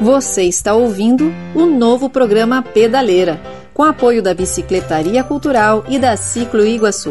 Você está ouvindo o novo programa Pedaleira, com apoio da Bicicletaria Cultural e da Ciclo Iguaçu.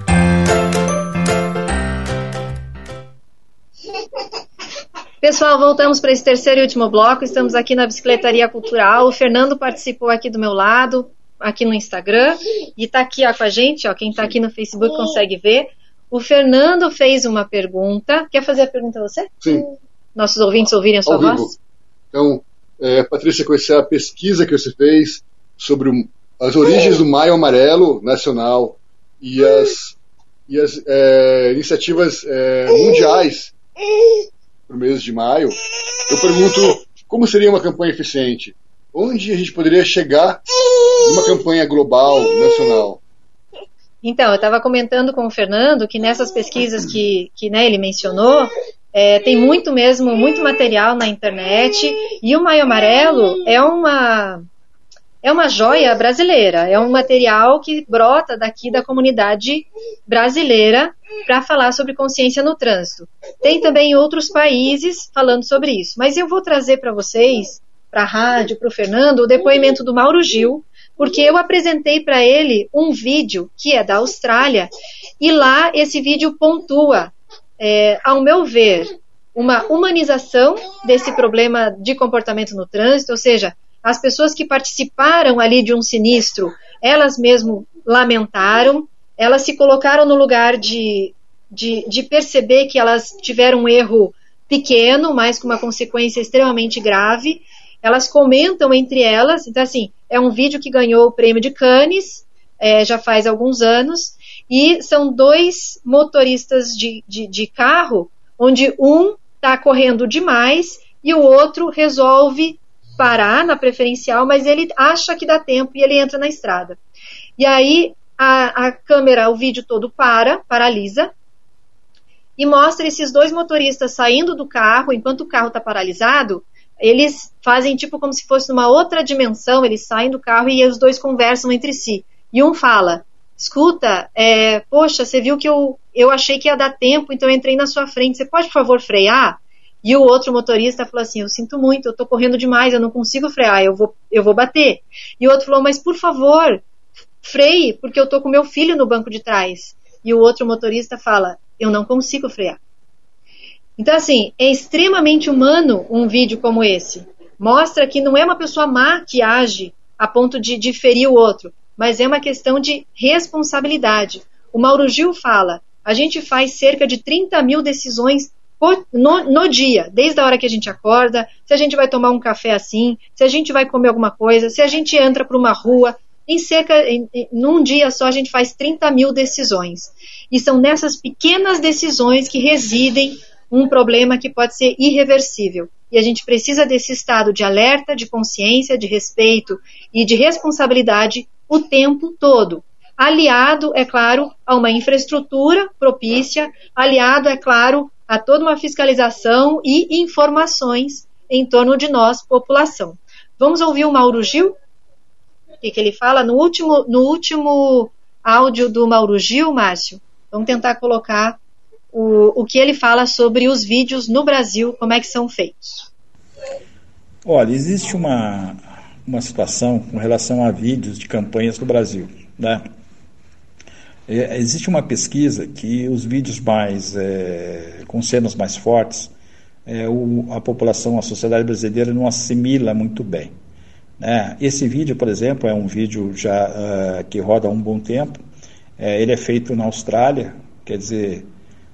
Pessoal, voltamos para esse terceiro e último bloco. Estamos aqui na Bicicletaria Cultural. O Fernando participou aqui do meu lado, aqui no Instagram, e está aqui com a gente. Quem está aqui no Facebook consegue ver. O Fernando fez uma pergunta. Quer fazer a pergunta você? Sim. Nossos ouvintes ouvirem a sua voz? Então, Patrícia, conhecer a pesquisa que você fez sobre as origens do Maio Amarelo Nacional e as iniciativas mundiais para o mês de maio, eu pergunto como seria uma campanha eficiente? Onde a gente poderia chegar numa campanha global, nacional? Então, eu estava comentando com o Fernando que nessas pesquisas que ele mencionou, tem muito material na internet, e o Maio Amarelo é uma joia brasileira, é um material que brota daqui da comunidade brasileira para falar sobre consciência no trânsito. Tem também outros países falando sobre isso, mas eu vou trazer para vocês, para a rádio, para o Fernando, o depoimento do Mauro Gil, porque eu apresentei para ele um vídeo que é da Austrália, e lá esse vídeo pontua, ao meu ver, uma humanização desse problema de comportamento no trânsito, ou seja, as pessoas que participaram ali de um sinistro, elas mesmo lamentaram, elas se colocaram no lugar de perceber que elas tiveram um erro pequeno, mas com uma consequência extremamente grave. Elas comentam entre elas. Então, assim, é um vídeo que ganhou o prêmio de Cannes, já faz alguns anos, e são dois motoristas de carro, onde um está correndo demais e o outro resolve parar na preferencial, mas ele acha que dá tempo e ele entra na estrada. E aí a câmera, o vídeo todo paralisa, e mostra esses dois motoristas saindo do carro. Enquanto o carro está paralisado, eles fazem tipo como se fosse numa outra dimensão, eles saem do carro e os dois conversam entre si. E um fala: escuta, poxa, você viu que eu achei que ia dar tempo, então eu entrei na sua frente, você pode, por favor, frear? E o outro motorista falou assim: eu sinto muito, eu estou correndo demais, eu não consigo frear, eu vou bater. E o outro falou: mas por favor, freie, porque eu estou com meu filho no banco de trás. E o outro motorista fala: eu não consigo frear. Então, assim, é extremamente humano um vídeo como esse. Mostra que não é uma pessoa má que age a ponto de ferir o outro, mas é uma questão de responsabilidade. O Mauro Gil fala: a gente faz cerca de 30 mil decisões no dia, desde a hora que a gente acorda, se a gente vai tomar um café assim, se a gente vai comer alguma coisa, se a gente entra para uma rua, num dia só a gente faz 30 mil decisões. E são nessas pequenas decisões que residem um problema que pode ser irreversível. E a gente precisa desse estado de alerta, de consciência, de respeito e de responsabilidade o tempo todo. Aliado, é claro, a uma infraestrutura propícia, aliado, é claro, a toda uma fiscalização e informações em torno de nós, população. Vamos ouvir o Mauro Gil? O que ele fala no último áudio do Mauro Gil, Márcio? Vamos tentar colocar o que ele fala sobre os vídeos no Brasil, como é que são feitos. Olha, existe uma situação com relação a vídeos de campanhas no Brasil, né? Existe uma pesquisa que os vídeos com cenas mais fortes, a população, a sociedade brasileira não assimila muito bem, né? Esse vídeo, por exemplo, é um vídeo já que roda há um bom tempo. Ele é feito na Austrália, quer dizer,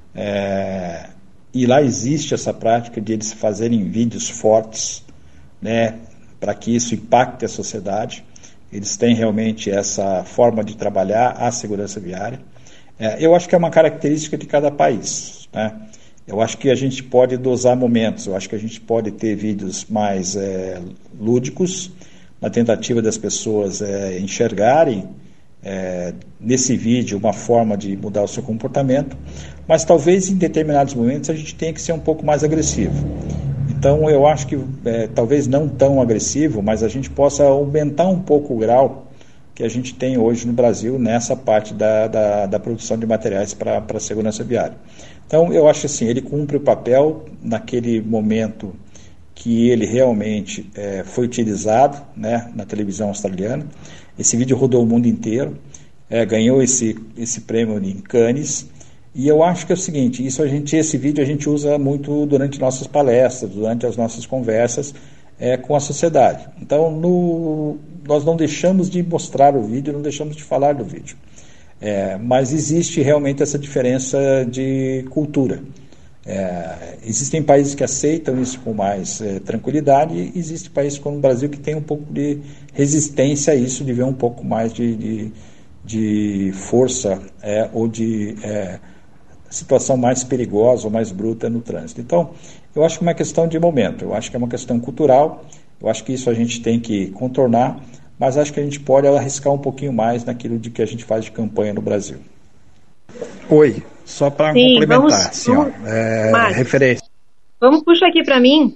e lá existe essa prática de eles fazerem vídeos fortes, né, para que isso impacte a sociedade. Eles têm realmente essa forma de trabalhar a segurança viária. Eu acho que é uma característica de cada país, né? Eu acho que a gente pode dosar momentos. Eu acho que a gente pode ter vídeos mais lúdicos, na tentativa das pessoas enxergarem nesse vídeo uma forma de mudar o seu comportamento, mas talvez em determinados momentos a gente tenha que ser um pouco mais agressivo. Então eu acho que talvez não tão agressivo, mas a gente possa aumentar um pouco o grau que a gente tem hoje no Brasil nessa parte da produção de materiais para a segurança viária. Então eu acho assim, ele cumpre o papel naquele momento que ele realmente foi utilizado, né, na televisão australiana. Esse vídeo rodou o mundo inteiro, ganhou esse prêmio em Cannes, e eu acho que é o seguinte, esse vídeo a gente usa muito durante nossas palestras, durante as nossas conversas com a sociedade. Então, nós não deixamos de mostrar o vídeo, não deixamos de falar do vídeo. Mas existe realmente essa diferença de cultura. Existem países que aceitam isso com mais tranquilidade, e existem países como o Brasil que tem um pouco de resistência a isso, de ver um pouco mais de força ou de situação mais perigosa ou mais bruta no trânsito. Então, eu acho que é uma questão de momento, eu acho que é uma questão cultural, eu acho que isso a gente tem que contornar, mas acho que a gente pode arriscar um pouquinho mais naquilo de que a gente faz de campanha no Brasil. Oi, só para complementar, referência. Vamos puxar aqui para mim.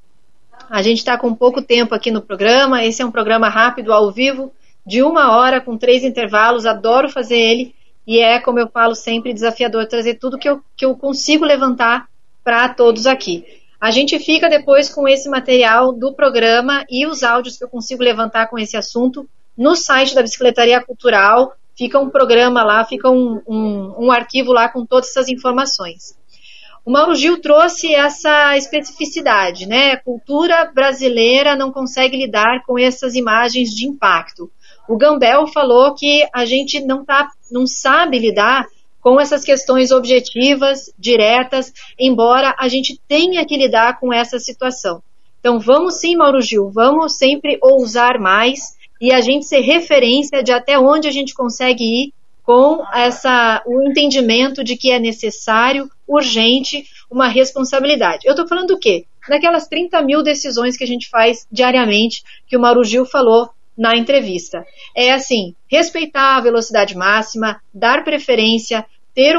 A gente está com pouco tempo aqui no programa, esse é um programa rápido, ao vivo, de 1 hora, com 3 intervalos, adoro fazer ele, e como eu falo sempre, desafiador trazer tudo que eu consigo levantar para todos aqui. A gente fica depois com esse material do programa e os áudios que eu consigo levantar com esse assunto no site da Bicicletaria Cultural. Fica um programa lá, fica um arquivo lá com todas essas informações. O Mauro Gil trouxe essa especificidade, né? A cultura brasileira não consegue lidar com essas imagens de impacto. O Gambel falou que a gente não sabe lidar com essas questões objetivas, diretas, embora a gente tenha que lidar com essa situação. Então vamos sim, Mauro Gil, vamos sempre ousar mais e a gente ser referência de até onde a gente consegue ir com o entendimento de que é necessário, urgente, uma responsabilidade. Eu estou falando do quê? Daquelas 30 mil decisões que a gente faz diariamente, que o Mauro Gil falou na entrevista. Respeitar a velocidade máxima, dar preferência, ter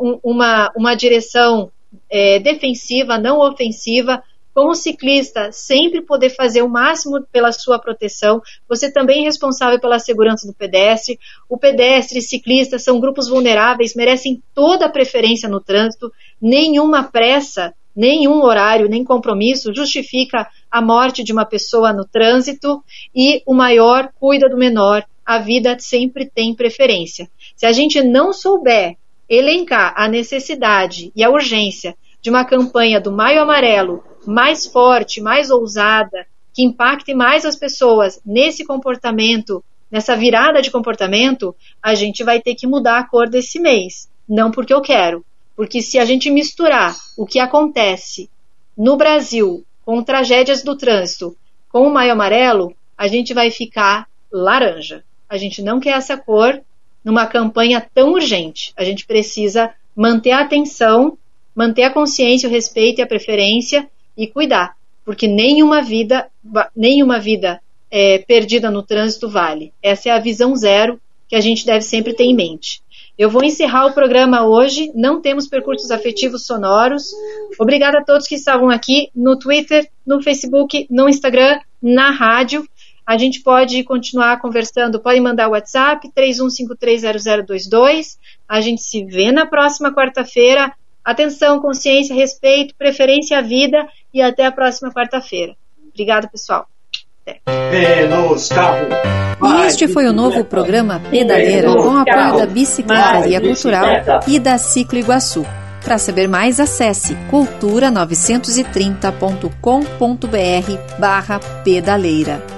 uma direção defensiva, não ofensiva. Como ciclista, sempre poder fazer o máximo pela sua proteção. Você também é responsável pela segurança do pedestre. O pedestre e ciclista são grupos vulneráveis, merecem toda a preferência no trânsito. Nenhuma pressa, nenhum horário, nem compromisso justifica a morte de uma pessoa no trânsito. E o maior cuida do menor. A vida sempre tem preferência. Se a gente não souber elencar a necessidade e a urgência de uma campanha do Maio Amarelo mais forte, mais ousada, que impacte mais as pessoas nesse comportamento, nessa virada de comportamento, a gente vai ter que mudar a cor desse mês. Não porque eu quero, porque se a gente misturar o que acontece no Brasil com tragédias do trânsito com o Maio Amarelo, a gente vai ficar laranja. A gente não quer essa cor numa campanha tão urgente. A gente precisa manter a atenção, manter a consciência, o respeito e a preferência e cuidar, porque nenhuma vida perdida no trânsito vale. Essa é a visão zero que a gente deve sempre ter em mente. Eu vou encerrar o programa hoje, não temos percursos afetivos sonoros. Obrigada a todos que estavam aqui no Twitter, no Facebook, no Instagram, na rádio. A gente pode continuar conversando, pode mandar o WhatsApp 31530022. A gente se vê na próxima quarta-feira. Atenção, consciência, respeito, preferência à vida e até a próxima quarta-feira. Obrigado, pessoal. Até. E este foi o novo programa Pedaleira, com o apoio da Bicicletaria Cultural e da Ciclo Iguaçu. Para saber mais, acesse cultura930.com.br/pedaleira.